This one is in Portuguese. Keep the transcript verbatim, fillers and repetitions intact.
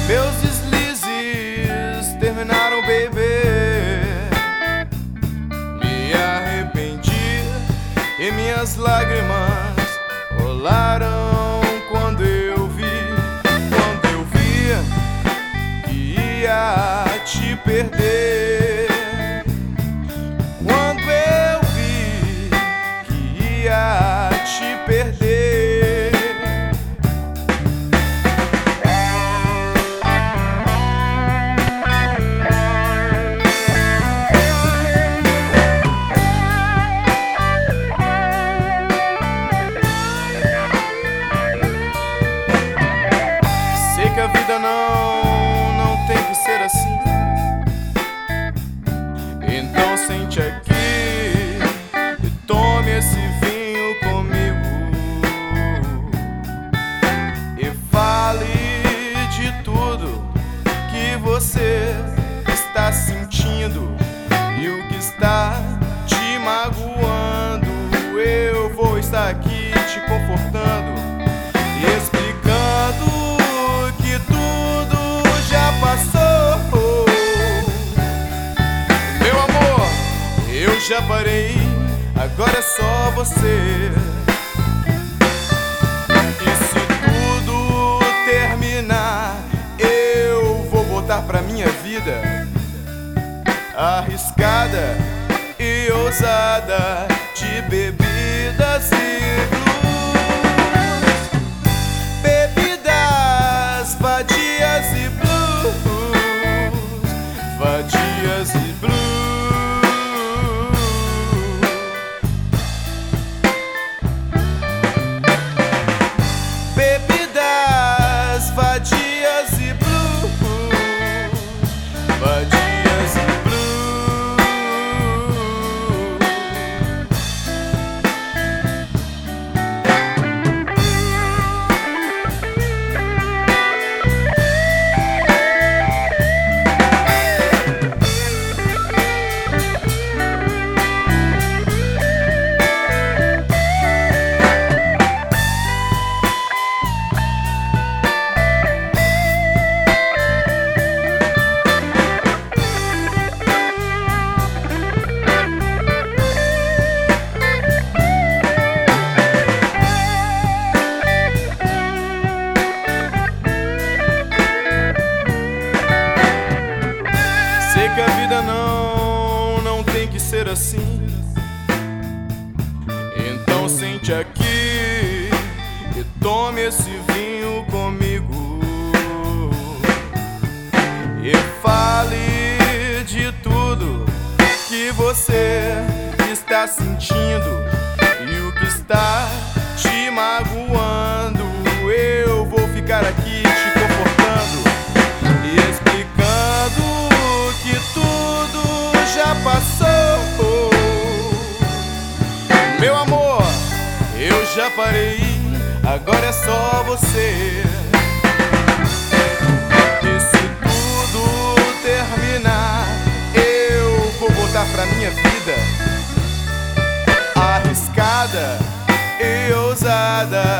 Meus deslizes terminaram, baby. Me arrependi e minhas lágrimas rolaram quando eu vi, quando eu vi que ia te perder. Quando eu vi que ia te perder. Que a vida não, não tem que ser assim. Então sente aqui e tome esse vinho comigo e fale de tudo que você está sentindo e o que está te magoando. Eu vou estar aqui te confortando e explicando que tudo já passou. Meu amor, eu já parei, agora é só você. E se tudo terminar, eu vou voltar pra minha vida arriscada e ousada de bebidas e blues. Bebidas vadias e blues, vadias e blues. Bebidas vadias e blues, vadias e blues. Sei que a vida não, não tem que ser assim. Então sente aqui e tome esse vinho comigo e fale de tudo que você está sentindo e o que está te magoando. Eu vou ficar aqui te confortando e explicando que tudo já passou. Meu amor, eu já parei, agora é só você. E se tudo terminar, eu vou voltar pra minha vida arriscada e ousada